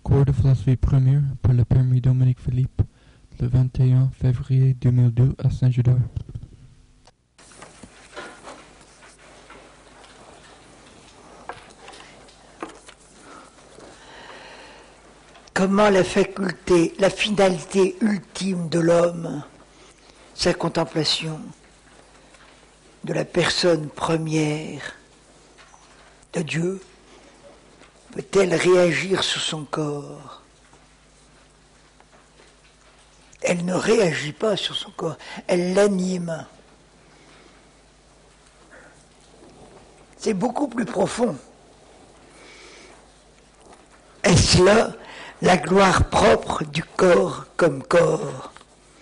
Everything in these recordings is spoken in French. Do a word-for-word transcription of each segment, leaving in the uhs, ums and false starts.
cours de philosophie première par le permis Dominique Philippe, le vingt et un février deux mille deux à Saint-Gédard. Comment la faculté, la finalité ultime de l'homme, sa contemplation de la personne première de Dieu, peut-elle réagir sur son corps? Elle ne réagit pas sur son corps, elle l'anime. C'est beaucoup plus profond. Est-ce là la gloire propre du corps comme corps?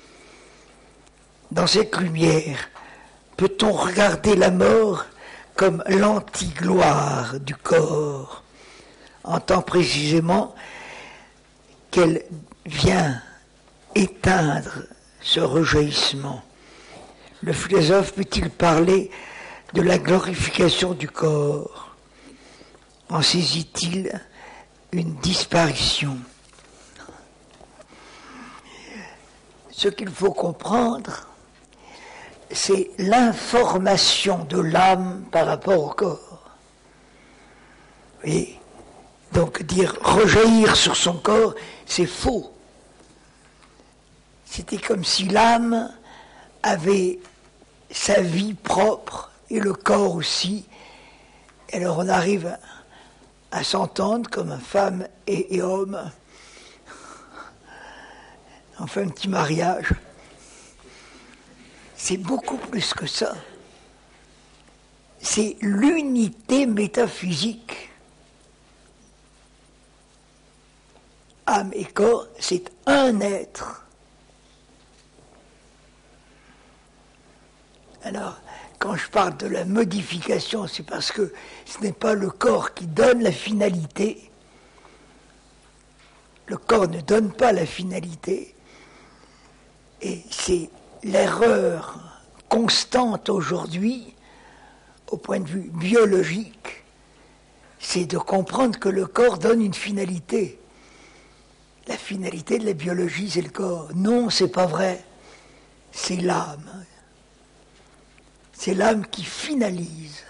Dans cette lumière, peut-on regarder la mort comme l'antigloire du corps, en tant précisément qu'elle vient éteindre ce rejaillissement? Le philosophe peut-il parler de la glorification du corps? En saisit-il une disparition? Ce qu'il faut comprendre, c'est l'information de l'âme par rapport au corps. Et donc dire rejaillir sur son corps, c'est faux. C'était comme si l'âme avait sa vie propre et le corps aussi. Et alors on arrive à s'entendre comme femme et, et homme. On fait un petit mariage. C'est beaucoup plus que ça. C'est l'unité métaphysique. Âme et corps, c'est un être. Alors, quand je parle de la modification, c'est parce que ce n'est pas le corps qui donne la finalité. Le corps ne donne pas la finalité. Et c'est l'erreur constante aujourd'hui, au point de vue biologique, c'est de comprendre que le corps donne une finalité. La finalité de la biologie, c'est le corps. Non, c'est pas vrai. C'est l'âme. C'est l'âme qui finalise.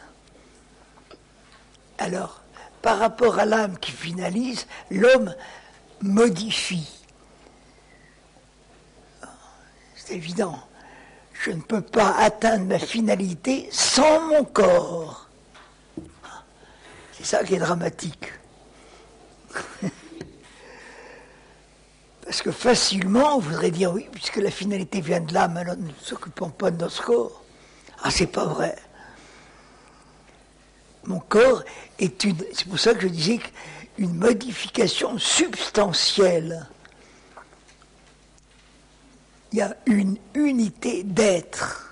Alors, par rapport à l'âme qui finalise, l'homme modifie. C'est évident. Je ne peux pas atteindre ma finalité sans mon corps. C'est ça qui est dramatique. Parce que facilement, on voudrait dire oui, puisque la finalité vient de l'âme, alors nous ne nous occupons pas de notre corps. Ah, c'est pas vrai. Mon corps est une... C'est pour ça que je disais qu'une modification substantielle. Il y a une unité d'être.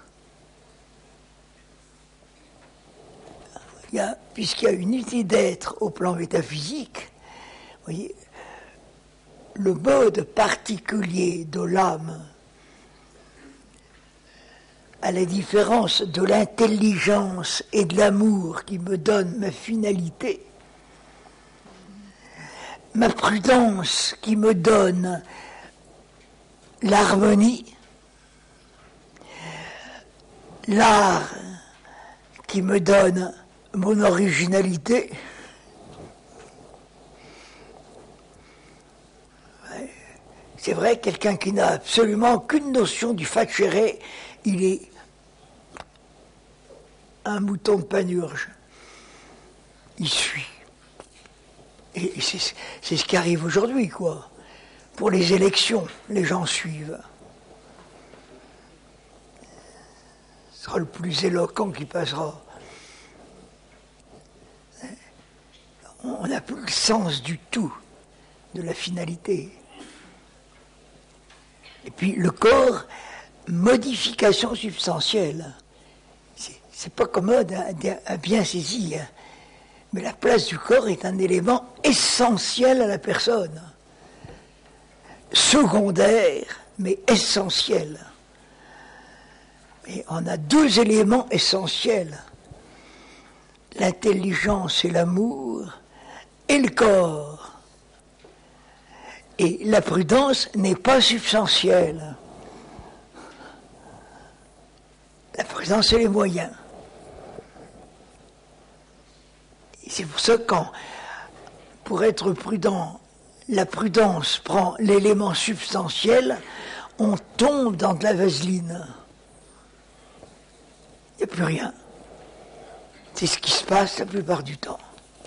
Il y a, puisqu'il y a une unité d'être au plan métaphysique, vous voyez, le mode particulier de l'âme, à la différence de l'intelligence et de l'amour qui me donne ma finalité, ma prudence qui me donne l'harmonie, l'art qui me donne mon originalité, c'est vrai, quelqu'un qui n'a absolument aucune notion du facere, il est un mouton de panurge. Il suit. Et c'est, c'est ce qui arrive aujourd'hui, quoi. Pour les élections, les gens suivent. Ce sera le plus éloquent qui passera. On n'a plus le sens du tout de la finalité. Et puis le corps, modification substantielle. C'est, c'est pas commode à, à bien saisir. Mais la place du corps est un élément essentiel à la personne. Secondaire, mais essentiel. Et on a deux éléments essentiels. L'intelligence et l'amour, et le corps. Et la prudence n'est pas substantielle. La prudence, c'est les moyens. Et c'est pour ça que quand, pour être prudent, la prudence prend l'élément substantiel, on tombe dans de la vaseline. Il n'y a plus rien. C'est ce qui se passe la plupart du temps.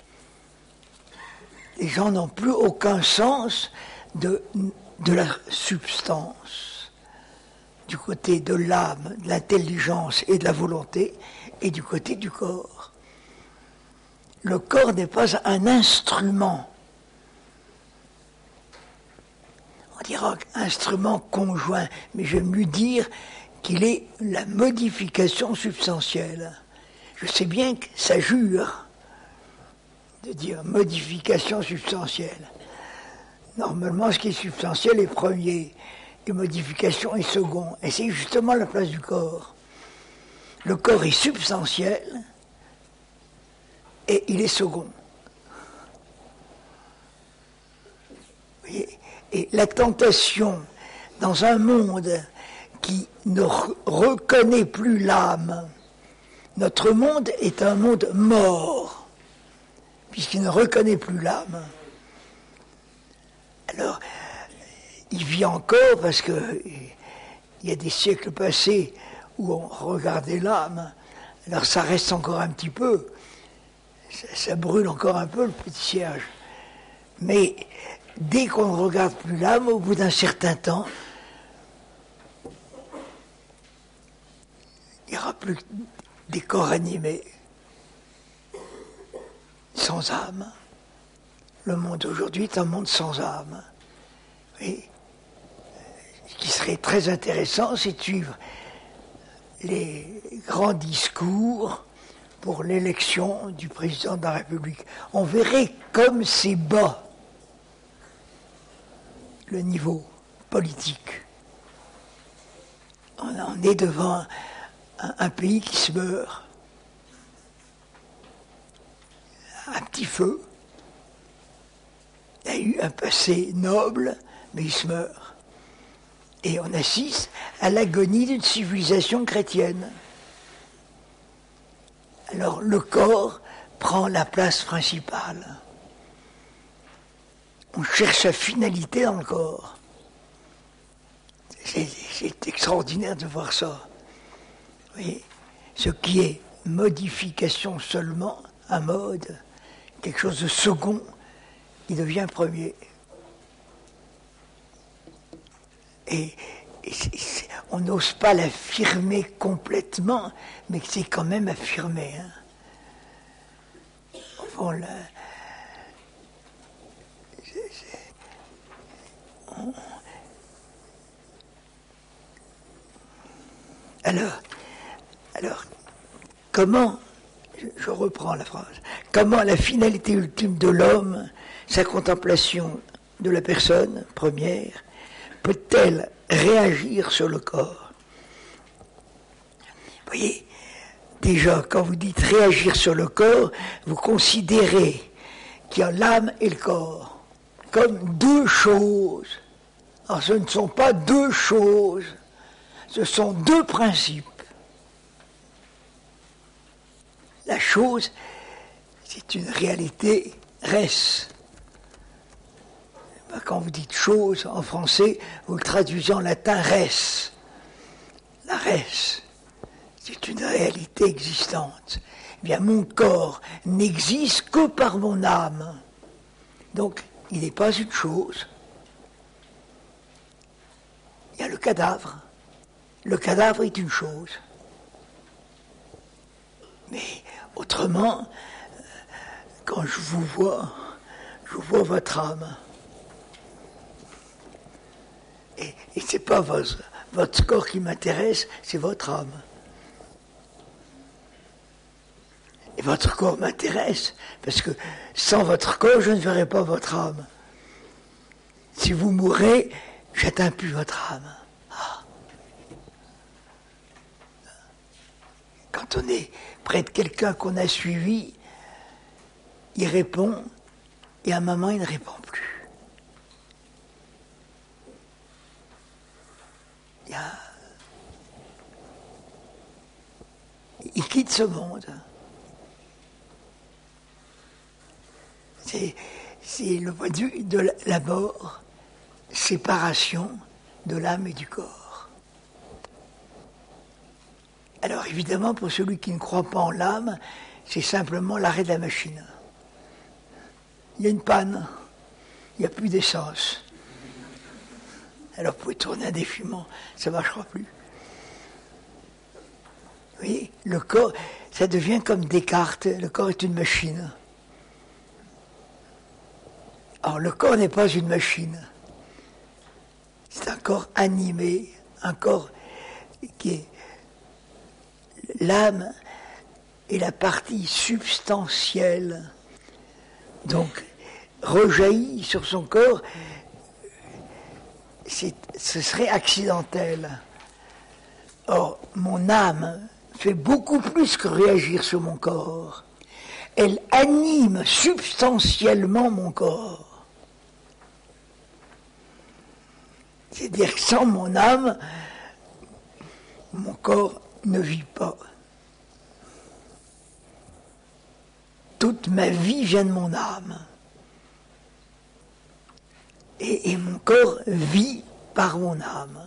Les gens n'ont plus aucun sens de, de la substance, du côté de l'âme, de l'intelligence et de la volonté, et du côté du corps. Le corps n'est pas un instrument. On dira instrument conjoint, mais j'aime mieux dire qu'il est la modification substantielle. Je sais bien que ça jure de dire modification substantielle. Normalement, ce qui est substantiel est premier, et modification est second. Et c'est justement la place du corps. Le corps est substantiel et il est second. Vous voyez ? Et la tentation dans un monde qui ne re- reconnaît plus l'âme, notre monde est un monde mort, puisqu'il ne reconnaît plus l'âme. Alors, il vit encore parce que il y a des siècles passés où on regardait l'âme, alors ça reste encore un petit peu, ça, ça brûle encore un peu le petit cierge. Mais dès qu'on ne regarde plus l'âme, au bout d'un certain temps, il n'y aura plus que des corps animés, sans âme. Le monde aujourd'hui est un monde sans âme. Et ce qui serait très intéressant, c'est de suivre les grands discours pour l'élection du président de la République. On verrait comme c'est bas le niveau politique. On en est devant un, un pays qui se meurt. Un petit feu. Il y a eu un passé noble, mais il se meurt. Et on assiste à l'agonie d'une civilisation chrétienne. Alors le corps prend la place principale. On cherche sa finalité dans le corps. C'est, c'est extraordinaire de voir ça. Vous voyez, ce qui est modification seulement, un mode, quelque chose de second, il devient premier. Et, et c'est, c'est, on n'ose pas l'affirmer complètement, mais c'est quand même affirmé. Hein. Enfin, la, c'est, c'est, on, alors, alors, comment, je, je reprends la phrase, comment la finalité ultime de l'homme, sa contemplation de la personne première, peut-elle réagir sur le corps? Vous voyez, déjà, quand vous dites réagir sur le corps, vous considérez qu'il y a l'âme et le corps comme deux choses. Alors ce ne sont pas deux choses, ce sont deux principes. La chose, c'est une réalité res. Quand vous dites chose en français, vous le traduisez en latin res. La res, c'est une réalité existante. Eh bien, mon corps n'existe que par mon âme. Donc, il n'est pas une chose. Il y a le cadavre. Le cadavre est une chose. Mais autrement, quand je vous vois, je vois votre âme. Et, et ce n'est pas votre, votre corps qui m'intéresse, c'est votre âme. Et votre corps m'intéresse, parce que sans votre corps, je ne verrai pas votre âme. Si vous mourrez, j'atteins plus votre âme. Ah. Quand on est près de quelqu'un qu'on a suivi, il répond, et à un moment, il ne répond plus. il quitte ce monde. C'est, c'est le point de vue de la, la mort, séparation de l'âme et du corps. Alors évidemment, pour celui qui ne croit pas en l'âme, c'est simplement l'arrêt de la machine. Il y a une panne, il n'y a plus d'essence. Alors vous pouvez tourner indéfiniment, ça ne marchera plus. Vous voyez, le corps, ça devient comme Descartes, le corps est une machine. Or, le corps n'est pas une machine. C'est un corps animé, un corps qui est... L'âme est la partie substantielle, donc rejaillit sur son corps, c'est, ce serait accidentel. Or, mon âme fait beaucoup plus que réagir sur mon corps. Elle anime substantiellement mon corps. C'est-à-dire que sans mon âme, mon corps ne vit pas. Toute ma vie vient de mon âme. Et, et mon corps vit par mon âme.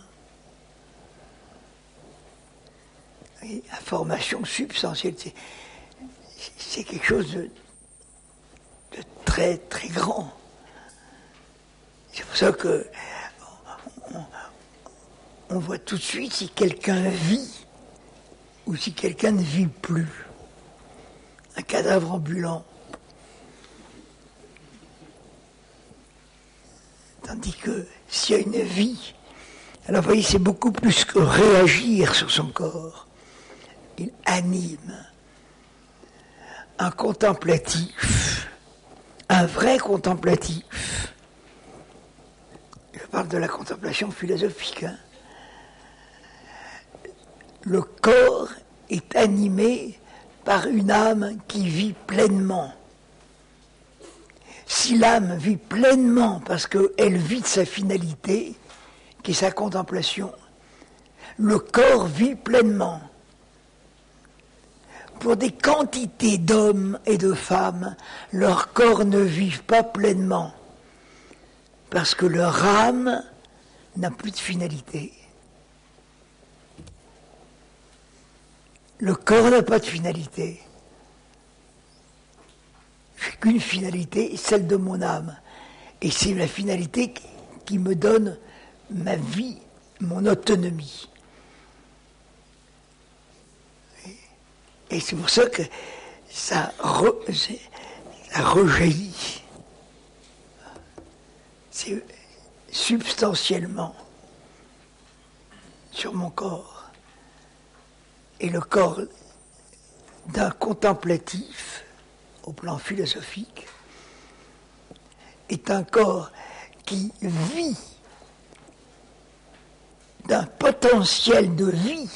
Et la formation substantielle, c'est, c'est quelque chose de, de très très grand. C'est pour ça que on, on voit tout de suite si quelqu'un vit ou si quelqu'un ne vit plus. Un cadavre ambulant. Tandis que s'il y a une vie, alors vous voyez, c'est beaucoup plus que réagir sur son corps. Il anime. Un contemplatif, un vrai contemplatif. Je parle de la contemplation philosophique. Hein. Le corps est animé par une âme qui vit pleinement. Si l'âme vit pleinement parce qu'elle vit de sa finalité, qui est sa contemplation, le corps vit pleinement. Pour des quantités d'hommes et de femmes, leur corps ne vit pas pleinement, parce que leur âme n'a plus de finalité. Le corps n'a pas de finalité. Je n'ai qu'une finalité, celle de mon âme. Et c'est la finalité qui, qui me donne ma vie, mon autonomie. Et, et c'est pour ça que ça, re, ça rejaillit. C'est substantiellement sur mon corps. Et le corps d'un contemplatif, au plan philosophique, est un corps qui vit d'un potentiel de vie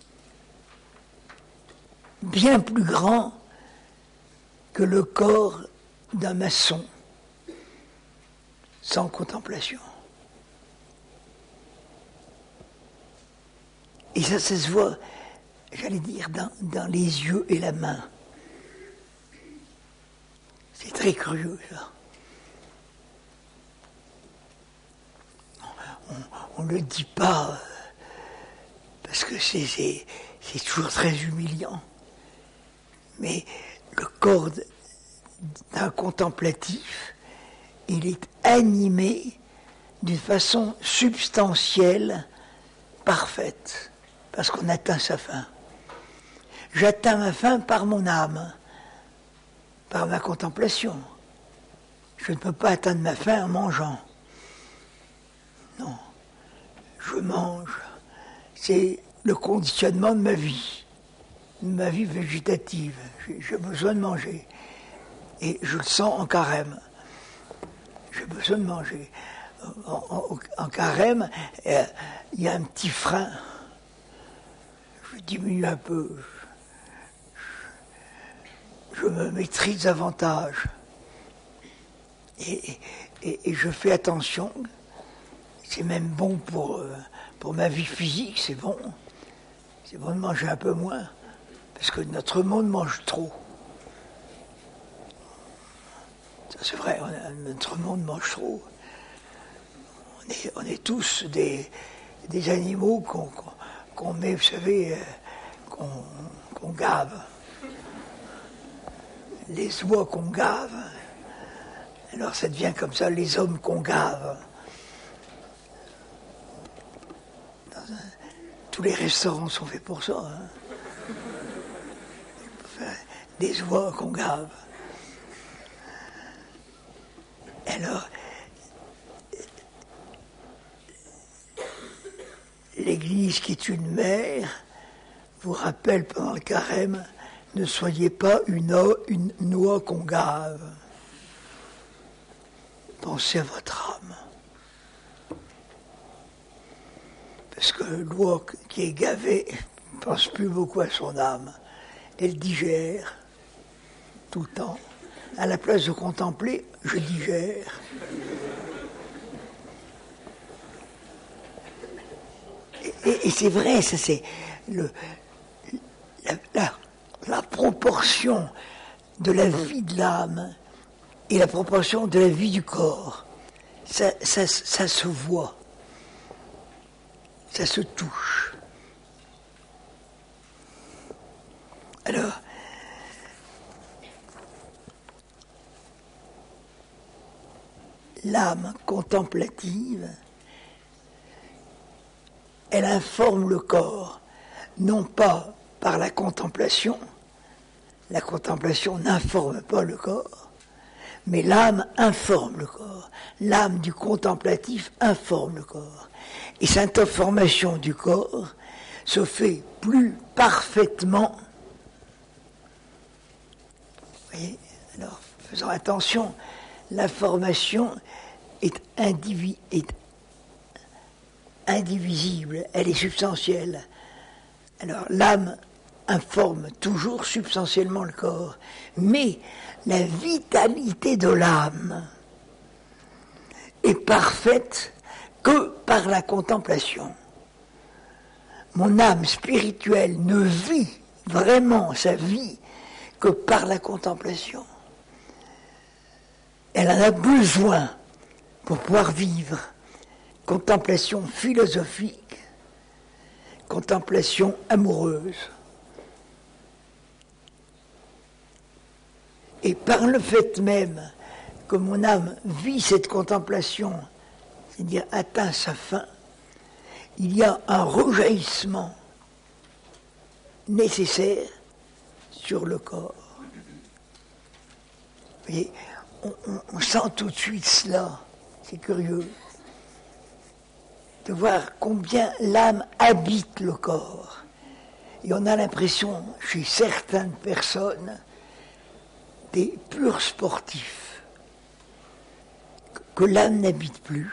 bien plus grand que le corps d'un maçon sans contemplation. Et ça, ça se voit, j'allais dire, dans, dans les yeux et la main. C'est très curieux, ça. On ne le dit pas, euh, parce que c'est, c'est, c'est toujours très humiliant. Mais le corps d'un contemplatif, il est animé d'une façon substantielle, parfaite, parce qu'on atteint sa fin. J'atteins ma fin par mon âme, par ma contemplation. Je ne peux pas atteindre ma fin en mangeant. Non, je mange. C'est le conditionnement de ma vie, de ma vie végétative. J'ai, j'ai besoin de manger. Et je le sens en carême. J'ai besoin de manger. En, en, en carême, euh, il y a un petit frein. Je diminue un peu. Je, je me maîtrise davantage. Et, et, et je fais attention. C'est même bon pour, euh, pour ma vie physique, c'est bon. C'est bon de manger un peu moins. Parce que notre monde mange trop. Ça, c'est vrai, on a, notre monde mange trop. On est, on est tous des, des animaux qu'on, qu'on, qu'on met, vous savez, euh, qu'on, qu'on gave. Les oies qu'on gave. Alors ça devient comme ça, les hommes qu'on gave. Dans un, tous les restaurants sont faits pour ça. Hein. Des oies qu'on gave. Alors, l'Église qui est une mère vous rappelle pendant le carême, ne soyez pas une, o, une noix qu'on gave. Pensez à votre âme. Parce que l'oie qui est gavée ne pense plus beaucoup à son âme. Elle digère tout le temps. À la place de contempler, je digère. Et, et, et c'est vrai, ça c'est le, la, la, la proportion de la vie de l'âme et la proportion de la vie du corps. Ça, ça, ça se voit. Ça se touche. Alors, l'âme contemplative, elle informe le corps, non pas par la contemplation, la contemplation n'informe pas le corps, mais l'âme informe le corps. L'âme du contemplatif informe le corps. Et cette information du corps se fait plus parfaitement. Vous voyez, alors, faisons attention, l'information est, indivi- est indivisible, elle est substantielle. Alors l'âme informe toujours substantiellement le corps, mais la vitalité de l'âme est parfaite que par la contemplation. Mon âme spirituelle ne vit vraiment sa vie que par la contemplation. Elle en a besoin pour pouvoir vivre. Contemplation philosophique, contemplation amoureuse. Et par le fait même que mon âme vit cette contemplation, c'est-à-dire atteint sa fin, il y a un rejaillissement nécessaire sur le corps. Vous voyez, on, on, on sent tout de suite cela, c'est curieux, de voir combien l'âme habite le corps. Et on a l'impression, chez certaines personnes, des purs sportifs, que l'âme n'habite plus.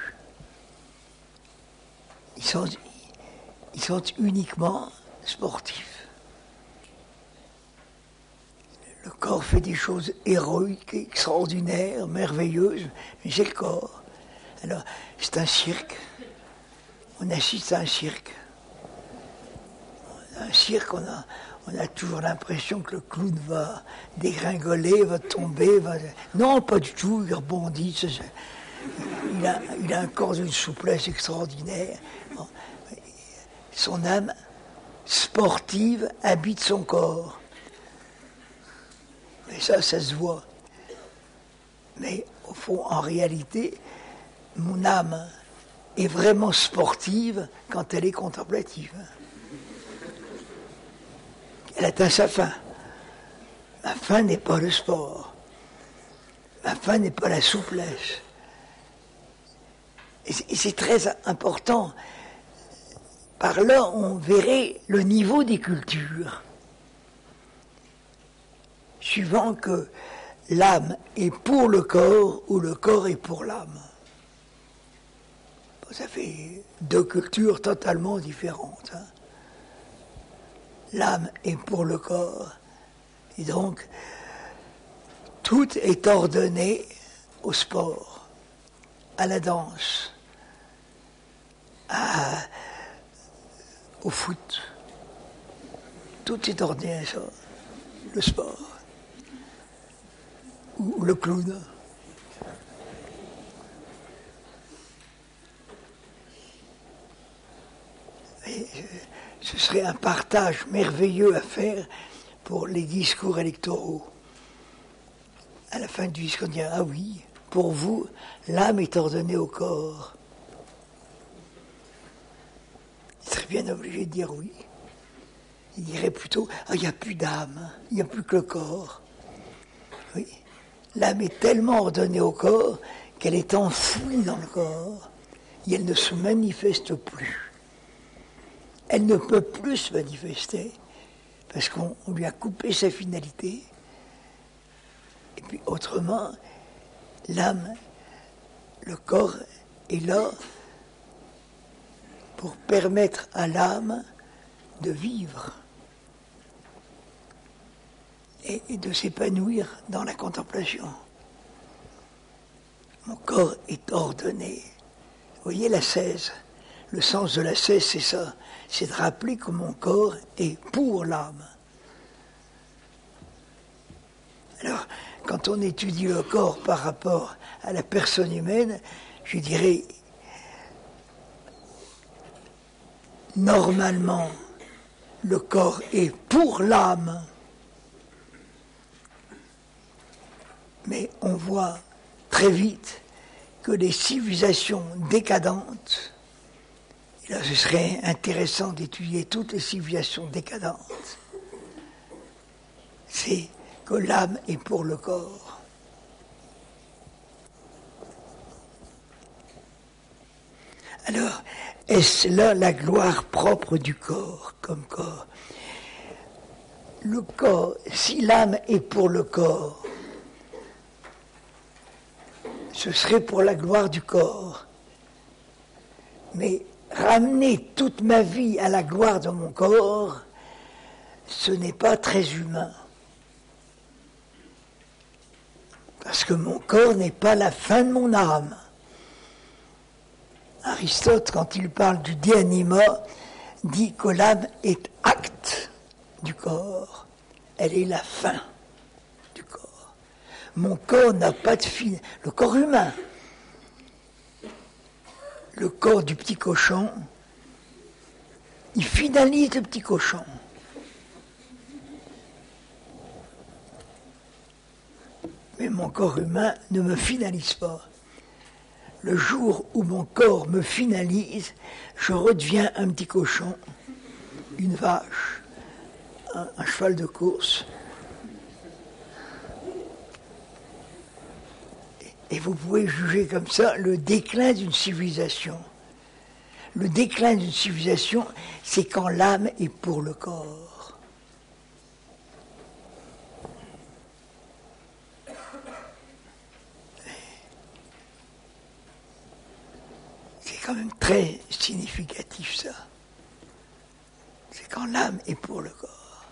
Ils sont, ils sont uniquement sportifs. Le corps fait des choses héroïques, extraordinaires, merveilleuses, mais c'est le corps. Alors, c'est un cirque. On assiste à un cirque. Un cirque, on a, on a toujours l'impression que le clown va dégringoler, va tomber. Va... Non, pas du tout, il rebondit. Il a, il a un corps d'une souplesse extraordinaire. Bon. Son âme sportive habite son corps. Mais ça, ça se voit. Mais au fond, en réalité, mon âme est vraiment sportive quand elle est contemplative. Elle atteint sa fin. La fin n'est pas le sport. La fin n'est pas la souplesse. Et c'est, et c'est très important. Par là, on verrait le niveau des cultures. Suivant que l'âme est pour le corps ou le corps est pour l'âme. Ça fait deux cultures totalement différentes. Hein. L'âme est pour le corps. Et donc, tout est ordonné au sport, à la danse, à, au foot, tout est ordonné à ça. Le sport. Ou le clown. Et ce serait un partage merveilleux à faire pour les discours électoraux. À la fin du discours, on dit « Ah oui, pour vous, l'âme est ordonnée au corps. » Il serait bien obligé de dire oui. Il dirait plutôt « Ah, il n'y a plus d'âme, il n'y a plus que le corps. » Oui, l'âme est tellement ordonnée au corps qu'elle est enfouie dans le corps et elle ne se manifeste plus. Elle ne peut plus se manifester parce qu'on lui a coupé sa finalité. Et puis autrement, l'âme, le corps est là pour permettre à l'âme de vivre et, et de s'épanouir dans la contemplation. Mon corps est ordonné. Vous voyez l'ascèse. Le sens de l'ascèse, c'est ça. C'est de rappeler que mon corps est pour l'âme. Alors, quand on étudie le corps par rapport à la personne humaine, je dirais, normalement, le corps est pour l'âme. Mais on voit très vite que les civilisations décadentes, et là ce serait intéressant d'étudier toutes les civilisations décadentes, c'est que l'âme est pour le corps. Alors, est-ce là la gloire propre du corps comme corps? Le corps, si l'âme est pour le corps, ce serait pour la gloire du corps. Mais ramener toute ma vie à la gloire de mon corps, ce n'est pas très humain. Parce que mon corps n'est pas la fin de mon âme. Aristote, quand il parle du de anima, dit que l'âme est acte du corps. Elle est la fin du corps. Mon corps n'a pas de fin. Le corps humain, le corps du petit cochon, il finalise le petit cochon. Mais mon corps humain ne me finalise pas. Le jour où mon corps me finalise, je redeviens un petit cochon, une vache, un, un cheval de course. Et vous pouvez juger comme ça le déclin d'une civilisation. Le déclin d'une civilisation, c'est quand l'âme est pour le corps. C'est quand même très significatif, ça. C'est quand l'âme est pour le corps.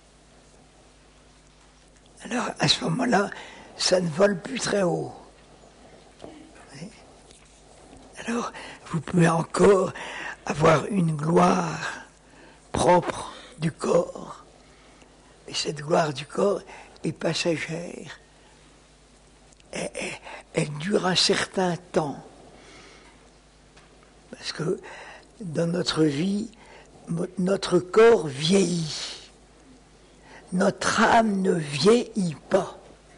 Alors, à ce moment-là, ça ne vole plus très haut. Alors, vous pouvez encore avoir une gloire propre du corps. Et cette gloire du corps est passagère. Elle, elle, elle dure un certain temps. Parce que dans notre vie, notre corps vieillit. Notre âme ne vieillit pas.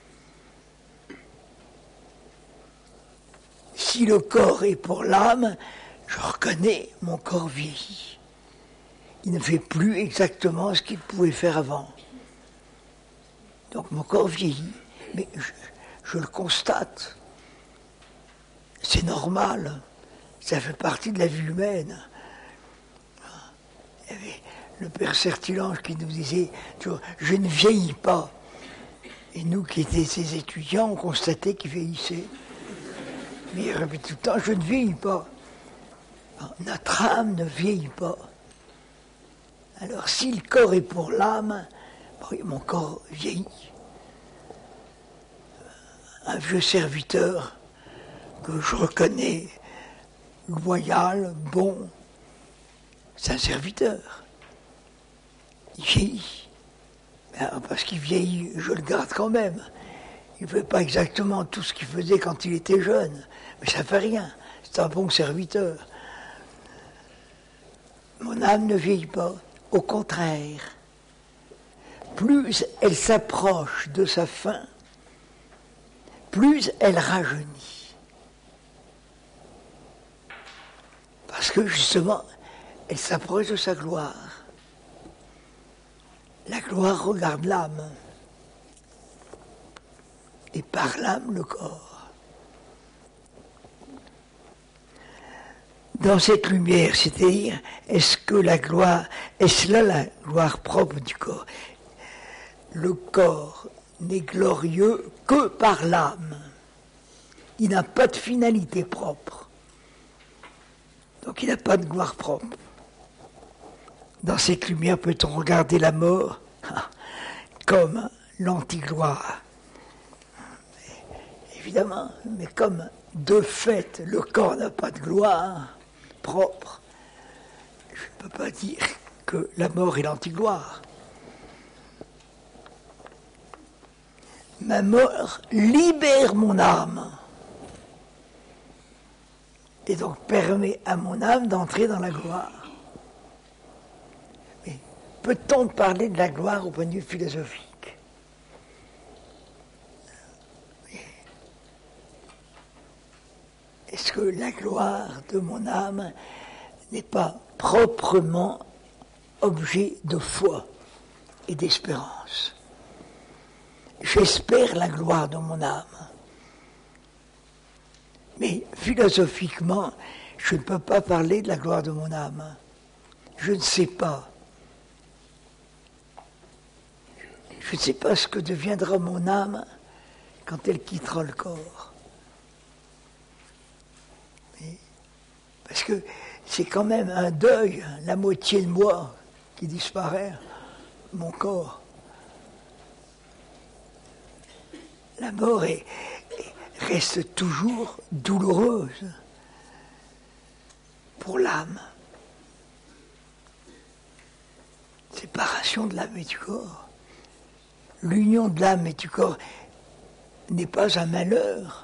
Si le corps est pour l'âme, je reconnais, mon corps vieillit. Il ne fait plus exactement ce qu'il pouvait faire avant. Donc mon corps vieillit, mais je, je le constate. C'est normal, ça fait partie de la vie humaine. Il y avait le père Sertulange qui nous disait toujours, je ne vieillis pas. Et nous qui étions ses étudiants, on constatait qu'il vieillissait. Mais il répète tout le temps, je ne vieillis pas. Notre âme ne vieillit pas. Alors si le corps est pour l'âme, mon corps vieillit. Un vieux serviteur que je reconnais loyal, bon, c'est un serviteur. il vieillit. Ben, parce qu'il vieillit, je le garde quand même. Il ne fait pas exactement tout ce qu'il faisait quand il était jeune, mais ça ne fait rien. C'est un bon serviteur. Mon âme ne vieillit pas. Au contraire, plus elle s'approche de sa fin, plus elle rajeunit. Parce que justement, elle s'approche de sa gloire. La gloire regarde l'âme. Et par l'âme, le corps. Dans cette lumière, c'est-à-dire, est-ce que la gloire, est-ce là la gloire propre du corps? Le corps n'est glorieux que par l'âme. Il n'a pas de finalité propre. Donc il n'a pas de gloire propre. Dans cette lumière, peut-on regarder la mort comme l'antigloire? Évidemment, mais comme de fait le corps n'a pas de gloire propre, je ne peux pas dire que la mort est l'antigloire. Ma mort libère mon âme et donc permet à mon âme d'entrer dans la gloire. Mais peut-on parler de la gloire au point de vue philosophique? Est-ce que la gloire de mon âme n'est pas proprement objet de foi et d'espérance? J'espère la gloire de mon âme. Mais philosophiquement, je ne peux pas parler de la gloire de mon âme. Je ne sais pas. Je ne sais pas ce que deviendra mon âme quand elle quittera le corps. Parce que c'est quand même un deuil, la moitié de moi qui disparaît, mon corps. La mort est, reste toujours douloureuse pour l'âme. Séparation de l'âme et du corps. L'union de l'âme et du corps n'est pas un malheur.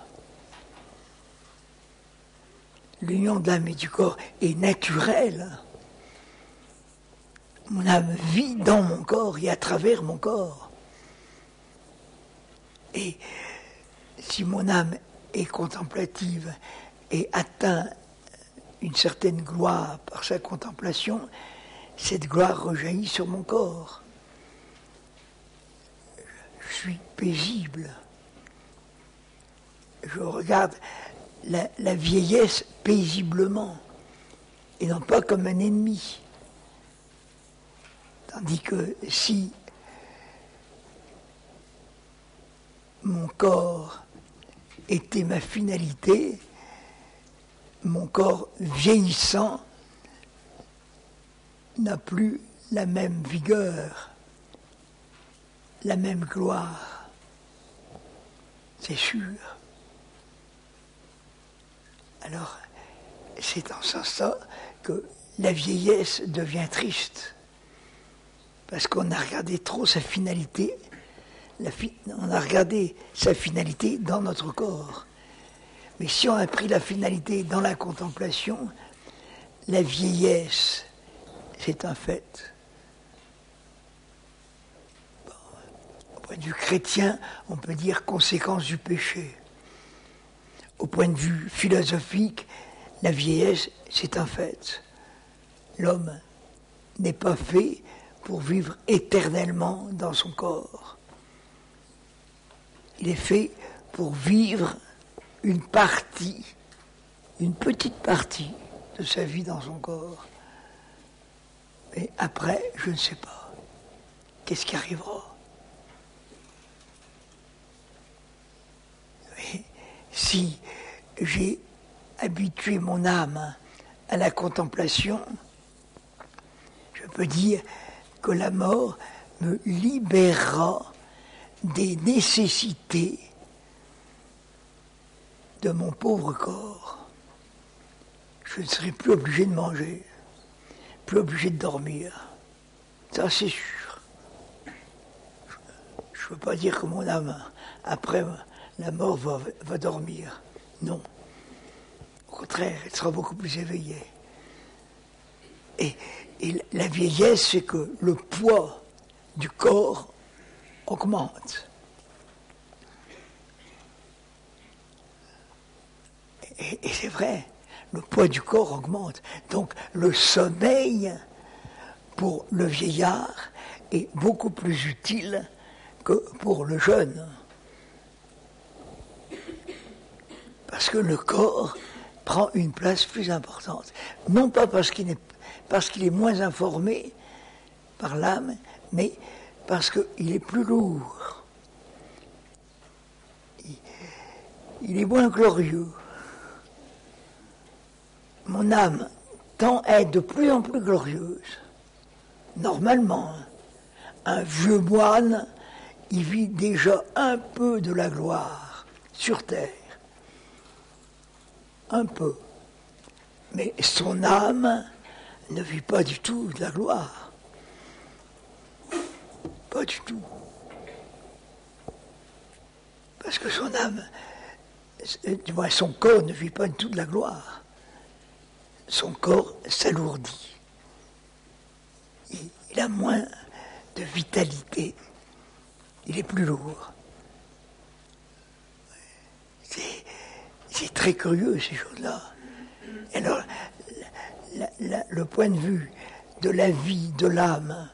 L'union de l'âme et du corps est naturelle. Mon âme vit dans mon corps et à travers mon corps. Et si mon âme est contemplative et atteint une certaine gloire par sa contemplation, cette gloire rejaillit sur mon corps. Je suis paisible. Je regarde la, la vieillesse paisiblement et non pas comme un ennemi. Tandis que si mon corps était ma finalité, mon corps vieillissant n'a plus la même vigueur, la même gloire. C'est sûr. Alors, c'est en ce sens-là que la vieillesse devient triste. Parce qu'on a regardé trop sa finalité, la fi- on a regardé sa finalité dans notre corps. Mais si on a pris la finalité dans la contemplation, la vieillesse, c'est un fait. Bon, au point de vue chrétien, on peut dire conséquence du péché. Au point de vue philosophique, la vieillesse, c'est un fait. L'homme n'est pas fait pour vivre éternellement dans son corps. Il est fait pour vivre une partie, une petite partie de sa vie dans son corps. Mais après, je ne sais pas. Qu'est-ce qui arrivera? Mais si j'ai habitué mon âme à la contemplation, je peux dire que la mort me libérera des nécessités de mon pauvre corps. Je ne serai plus obligé de manger, plus obligé de dormir. Ça, c'est sûr. je ne veux pas dire que mon âme, après la mort, va, va dormir. Non. Au contraire, elle sera beaucoup plus éveillée. Et, et la vieillesse, c'est que le poids du corps augmente. Et, et c'est vrai, le poids du corps augmente. Donc le sommeil, pour le vieillard, est beaucoup plus utile que pour le jeune. Parce que le corps prend une place plus importante. Non pas parce qu'il est, parce qu'il est moins informé par l'âme, mais parce qu'il est plus lourd. Il, il est moins glorieux. Mon âme tend à être de plus en plus glorieuse. Normalement, un vieux moine, il vit déjà un peu de la gloire sur terre. Un peu. Mais son âme ne vit pas du tout de la gloire. Pas du tout. Parce que son âme, du moins son corps ne vit pas du tout de la gloire. Son corps s'alourdit. Il a moins de vitalité. Il est plus lourd. C'est, c'est très curieux, ces choses-là. Alors, la, la, le point de vue de la vie de l'âme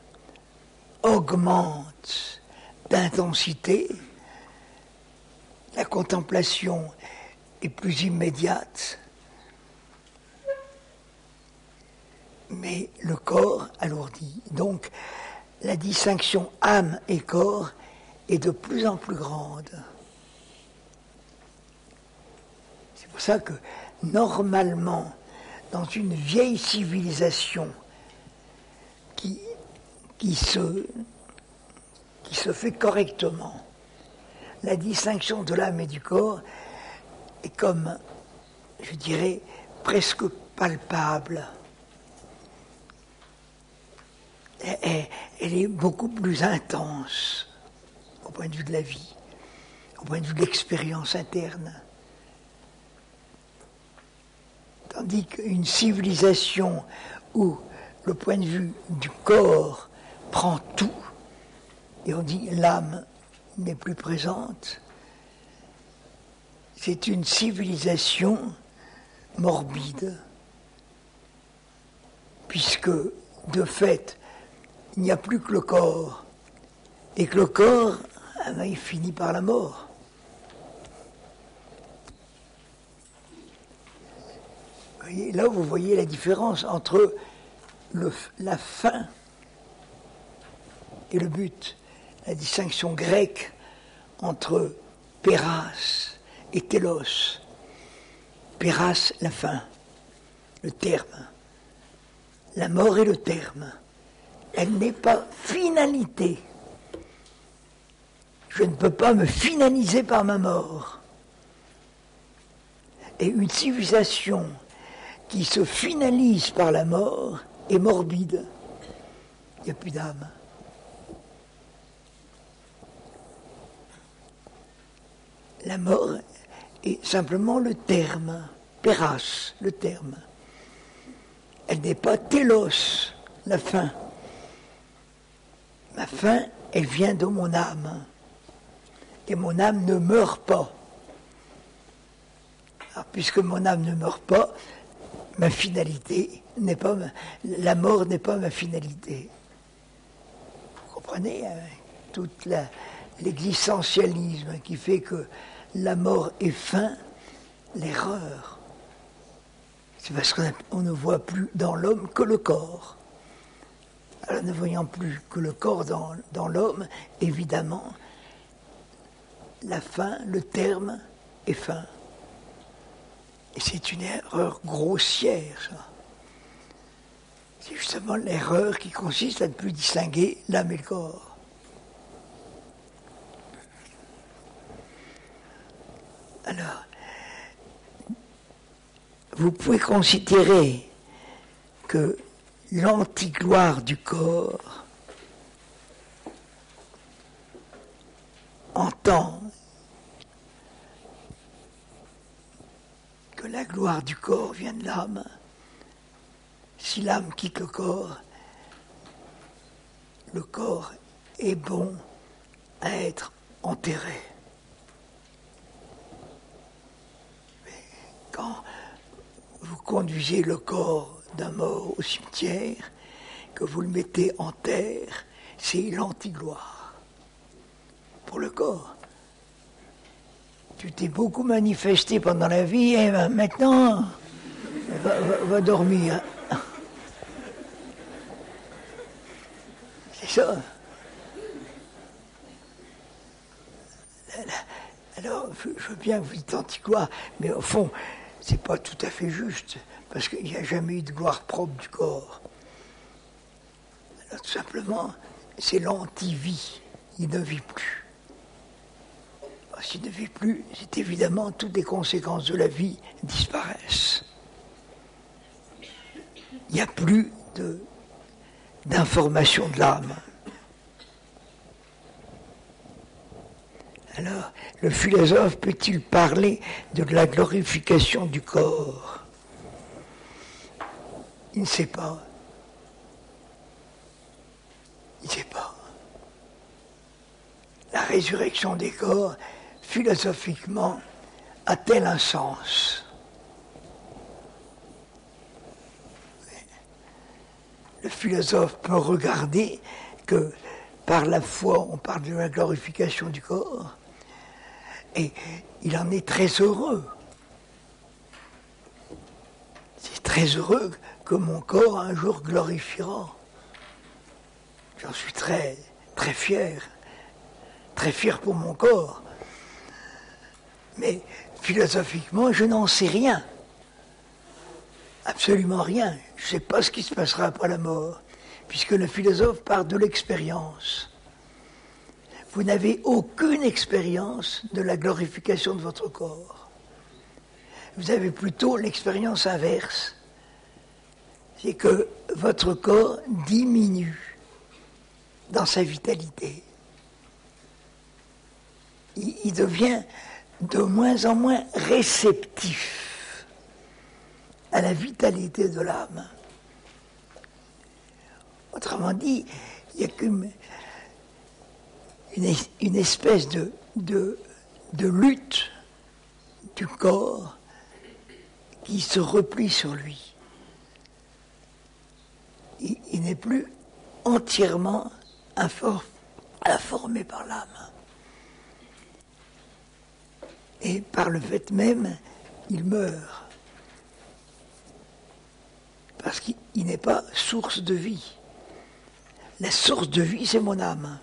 augmente d'intensité. La contemplation est plus immédiate. Mais le corps alourdit. Donc, la distinction âme et corps est de plus en plus grande. C'est pour ça que, normalement, dans une vieille civilisation qui, qui, se, qui se fait correctement, la distinction de l'âme et du corps est comme, je dirais, presque palpable. Elle est beaucoup plus intense au point de vue de la vie, au point de vue de l'expérience interne. Tandis qu'une civilisation où le point de vue du corps prend tout, et on dit l'âme n'est plus présente, c'est une civilisation morbide, puisque de fait, il n'y a plus que le corps, et que le corps, ah ben, il finit par la mort. Vous voyez, là, vous voyez la différence entre le, la fin et le but, la distinction grecque entre péras et télos. Péras, la fin, le terme. La mort est le terme. Elle n'est pas finalité. Je ne peux pas me finaliser par ma mort. Et une civilisation qui se finalise par la mort est morbide. Il n'y a plus d'âme. La mort est simplement le terme, péras, le terme. Elle n'est pas télos, la fin. Ma fin, elle vient de mon âme. Et mon âme ne meurt pas. Alors, puisque mon âme ne meurt pas, ma finalité n'est pas ma, la mort n'est pas ma finalité. Vous comprenez, hein, tout la, l'existentialisme qui fait que la mort est fin, l'erreur. C'est parce qu'on ne voit plus dans l'homme que le corps. Alors, ne voyant plus que le corps dans, dans l'homme, évidemment, la fin, le terme est fin. Et c'est une erreur grossière, ça. C'est justement l'erreur qui consiste à ne plus distinguer l'âme et le corps. Alors, vous pouvez considérer que l'antigloire du corps entend que la gloire du corps vient de l'âme, si l'âme quitte le corps, le corps est bon à être enterré. Mais quand vous conduisez le corps d'un mort au cimetière, que vous le mettez en terre, c'est l'antigloire pour le corps. Tu t'es beaucoup manifesté pendant la vie, et ben maintenant, va, va, va dormir. C'est ça. Alors, je veux bien vous dites antigloire, mais au fond, c'est pas tout à fait juste, parce qu'il n'y a jamais eu de gloire propre du corps. Alors, tout simplement, c'est l'anti-vie. Il ne vit plus. S'il ne vit plus, c'est évidemment toutes les conséquences de la vie disparaissent. Il n'y a plus de, d'information de l'âme. Alors, le philosophe peut-il parler de la glorification du corps? Il ne sait pas. Il ne sait pas. La résurrection des corps, philosophiquement, a-t-elle un sens? Le philosophe peut regarder que par la foi, on parle de la glorification du corps, et il en est très heureux. C'est très heureux que mon corps un jour glorifiera. J'en suis très, très fier. Très fier pour mon corps. Mais philosophiquement, je n'en sais rien. Absolument rien. Je ne sais pas ce qui se passera après la mort, puisque le philosophe part de l'expérience. Vous n'avez aucune expérience de la glorification de votre corps. Vous avez plutôt l'expérience inverse. C'est que votre corps diminue dans sa vitalité. Il devient de moins en moins réceptif à la vitalité de l'âme. Autrement dit, il y a qu'une une, une espèce de, de, de lutte du corps qui se replie sur lui. Il, il n'est plus entièrement inform, informé par l'âme. Et par le fait même, il meurt. Parce qu'il n'est pas source de vie. La source de vie, c'est mon âme.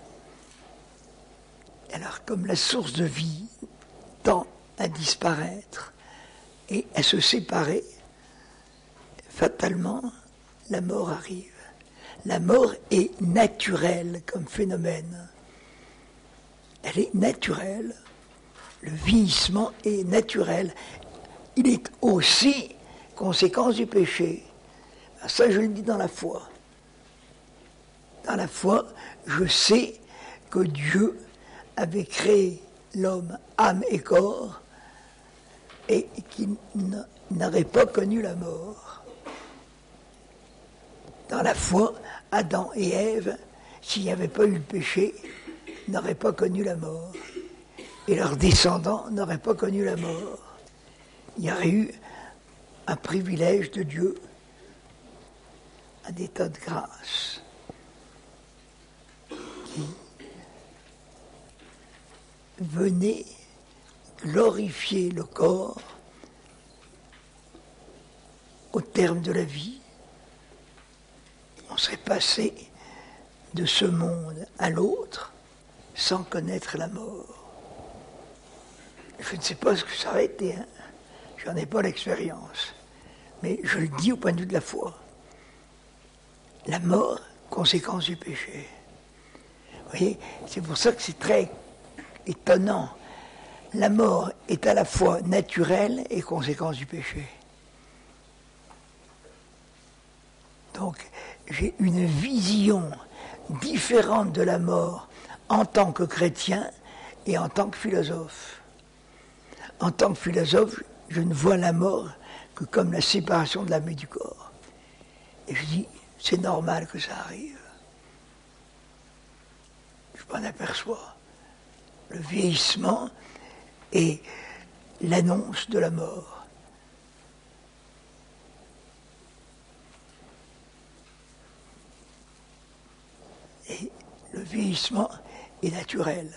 Alors, comme la source de vie tend à disparaître et à se séparer, fatalement, la mort arrive. La mort est naturelle comme phénomène. Elle est naturelle. Le vieillissement est naturel. Il est aussi conséquence du péché. Ça, je le dis dans la foi. Dans la foi, je sais que Dieu avait créé l'homme, âme et corps, et qu'il n'aurait pas connu la mort. Dans la foi, Adam et Ève, s'il n'y avait pas eu le péché, n'auraient pas connu la mort. Et leurs descendants n'auraient pas connu la mort. Il y aurait eu un privilège de Dieu, un état de grâce, qui venait glorifier le corps au terme de la vie. On serait passé de ce monde à l'autre sans connaître la mort. Je ne sais pas ce que ça aurait été, hein. Je n'en ai pas l'expérience. Mais je le dis au point de vue de la foi. La mort, conséquence du péché. Vous voyez, c'est pour ça que c'est très étonnant. La mort est à la fois naturelle et conséquence du péché. Donc, j'ai une vision différente de la mort en tant que chrétien et en tant que philosophe. En tant que philosophe, je ne vois la mort que comme la séparation de l'âme et du corps. Et je dis, c'est normal que ça arrive. Je m'en aperçois. Le vieillissement et l'annonce de la mort. Et le vieillissement est naturel.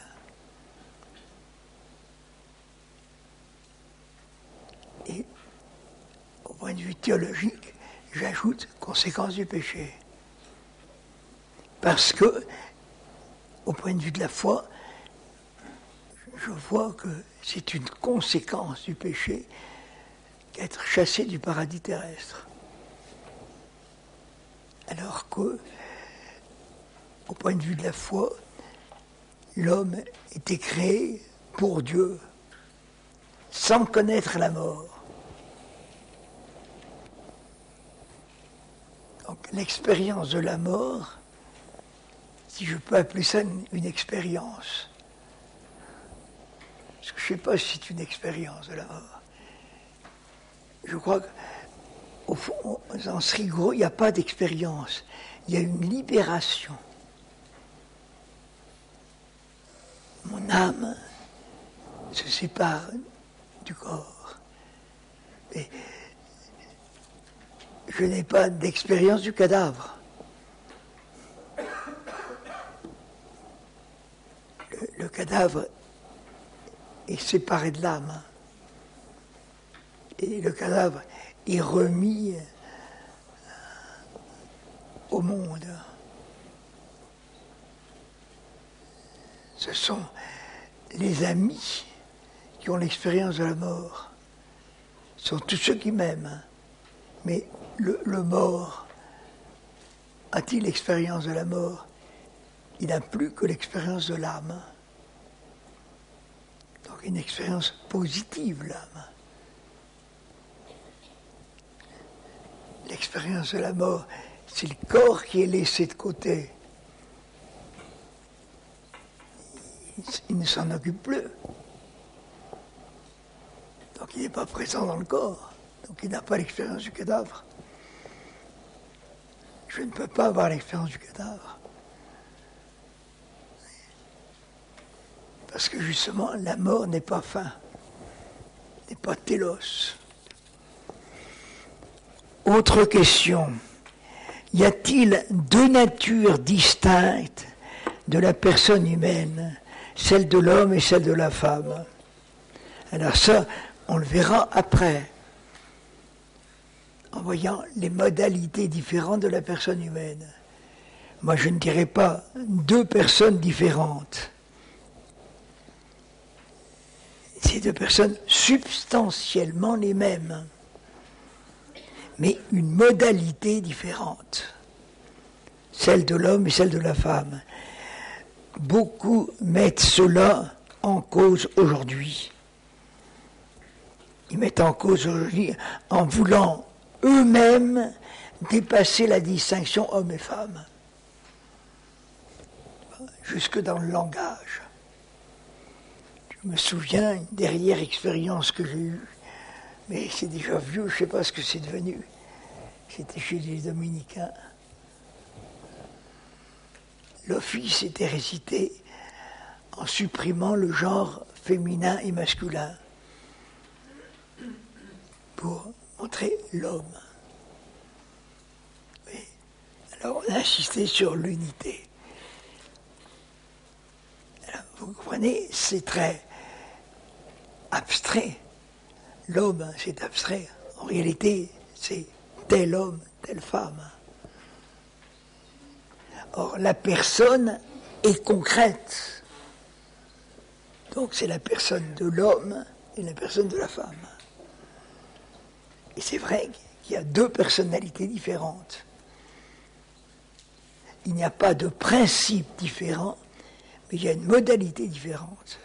Et au point de vue théologique, j'ajoute conséquence du péché. Parce que, au point de vue de la foi, je vois que c'est une conséquence du péché qu'être chassé du paradis terrestre. Alors que, au point de vue de la foi, l'homme était créé pour Dieu, sans connaître la mort. Donc l'expérience de la mort, si je peux appeler ça une, une expérience, parce que je ne sais pas si c'est une expérience de la mort. Je crois qu'au fond, dans ce rigoureux, il n'y a pas d'expérience, il y a une libération. Mon âme se sépare du corps. Mais je n'ai pas d'expérience du cadavre. Le, le cadavre est séparé de l'âme. Et le cadavre est remis au monde. Ce sont les amis qui ont l'expérience de la mort. Ce sont tous ceux qui m'aiment. Mais le, le mort a-t-il l'expérience de la mort? Il n'a plus que l'expérience de l'âme. Donc une expérience positive, l'âme. L'expérience de la mort, c'est le corps qui est laissé de côté. Il ne s'en occupe plus. Donc il n'est pas présent dans le corps. Donc il n'a pas l'expérience du cadavre. Je ne peux pas avoir l'expérience du cadavre. Parce que justement, la mort n'est pas fin, n'est pas télos. Autre question. Y a-t-il deux natures distinctes de la personne humaine, celle de l'homme et celle de la femme? Alors ça, on le verra après, en voyant les modalités différentes de la personne humaine. Moi, je ne dirais pas deux personnes différentes. C'est deux personnes substantiellement les mêmes, mais une modalité différente, celle de l'homme et celle de la femme. Beaucoup mettent cela en cause aujourd'hui. Ils mettent en cause aujourd'hui en voulant eux-mêmes dépasser la distinction homme et femme, jusque dans le langage. Je me souviens une dernière expérience que j'ai eue, mais c'est déjà vieux, je ne sais pas ce que c'est devenu. C'était chez les Dominicains. L'office était récité en supprimant le genre féminin et masculin pour montrer l'homme. Oui. Alors on a insisté sur l'unité. Alors, vous comprenez, c'est très abstrait. L'homme, c'est abstrait. En réalité, c'est tel homme, telle femme. Or, la personne est concrète. Donc, c'est la personne de l'homme et la personne de la femme. Et c'est vrai qu'il y a deux personnalités différentes. Il n'y a pas de principe différent, mais il y a une modalité différente.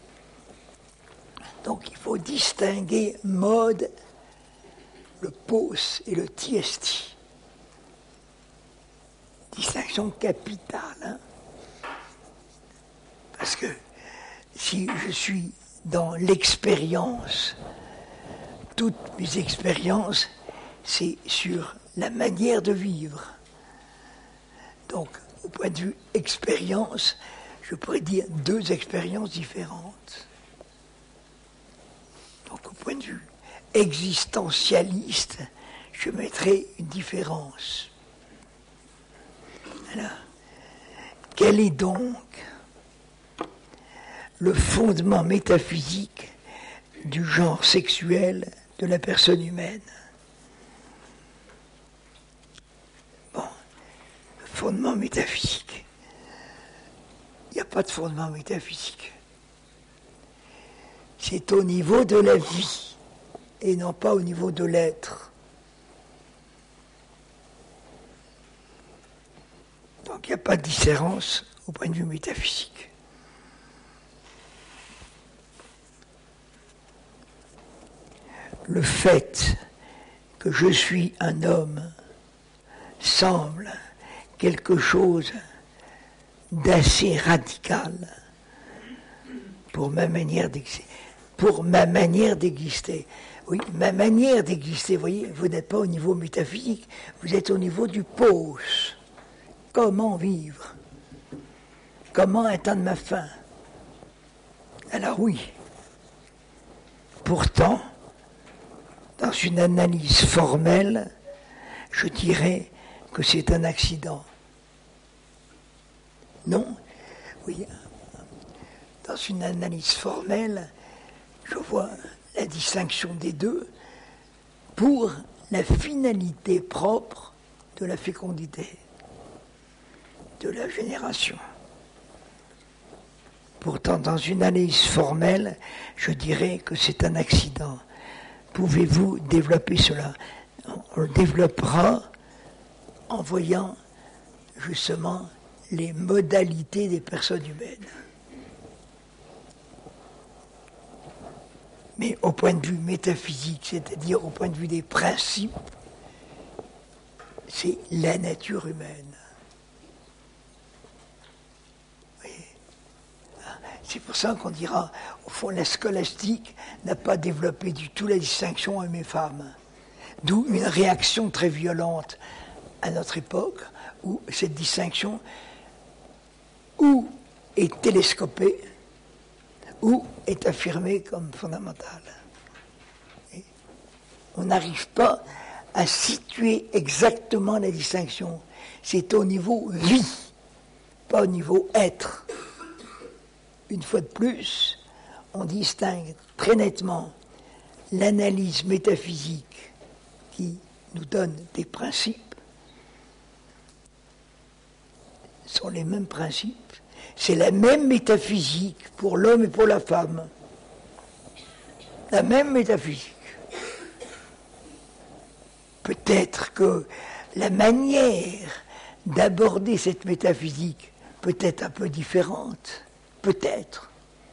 Donc il faut distinguer mode, le pos et le tiesti. Distinction capitale. Hein, parce que si je suis dans l'expérience, toutes mes expériences, c'est sur la manière de vivre. Donc, au point de vue expérience, je pourrais dire deux expériences différentes. Donc, au point de vue existentialiste, je mettrai une différence. Alors, quel est donc le fondement métaphysique du genre sexuel de la personne humaine? Bon, le fondement métaphysique. Il n'y a pas de fondement métaphysique. C'est au niveau de la vie et non pas au niveau de l'être. Donc il n'y a pas de différence au point de vue métaphysique. Le fait que je suis un homme semble quelque chose d'assez radical pour ma manière d'exister. Pour ma manière d'exister. Oui, ma manière d'exister, vous voyez, vous n'êtes pas au niveau métaphysique, vous êtes au niveau du pos. Comment vivre? Comment atteindre ma fin? Alors oui. Pourtant, dans une analyse formelle, je dirais que c'est un accident. Non? Oui. Dans une analyse formelle, je vois la distinction des deux pour la finalité propre de la fécondité, de la génération. Pourtant, dans une analyse formelle, je dirais que c'est un accident. Pouvez-vous développer cela? On le développera en voyant justement les modalités des personnes humaines. Mais au point de vue métaphysique, c'est-à-dire au point de vue des principes, c'est la nature humaine. C'est pour ça qu'on dira, au fond, la scolastique n'a pas développé du tout la distinction hommes et femmes. D'où une réaction très violente à notre époque, où cette distinction ou est télescopée, ou est affirmée comme fondamentale. Et on n'arrive pas à situer exactement la distinction. C'est au niveau vie, pas au niveau être. Une fois de plus, on distingue très nettement l'analyse métaphysique qui nous donne des principes, sont les mêmes principes, c'est la même métaphysique pour l'homme et pour la femme. La même métaphysique. Peut-être que la manière d'aborder cette métaphysique peut être un peu différente. Peut-être.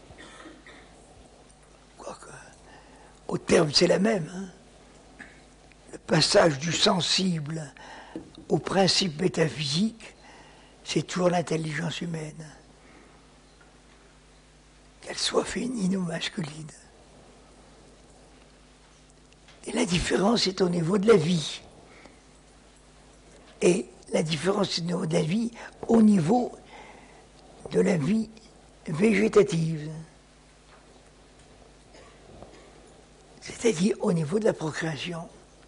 Quoique, au terme, c'est la même. Hein. Le passage du sensible au principe métaphysique, c'est toujours l'intelligence humaine. Qu'elle soit féminine ou masculine. Et la différence est au niveau de la vie. Et la différence est au niveau de la vie, au niveau de la vie végétative. C'est-à-dire au niveau de la procréation.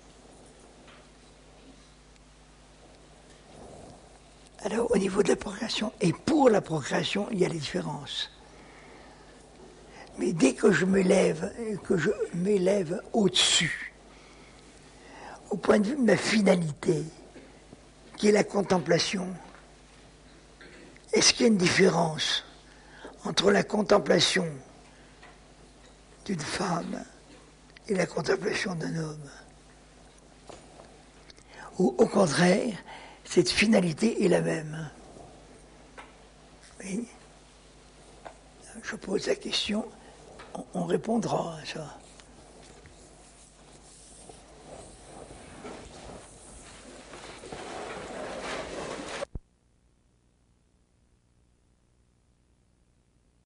Alors, au niveau de la procréation, et pour la procréation, il y a les différences. Mais dès que je m'élève, que je m'élève au-dessus, au point de vue de ma finalité, qui est la contemplation, est-ce qu'il y a une différence entre la contemplation d'une femme et la contemplation d'un homme? Ou au contraire, cette finalité est la même? Oui. Je pose la question, on répondra à ça.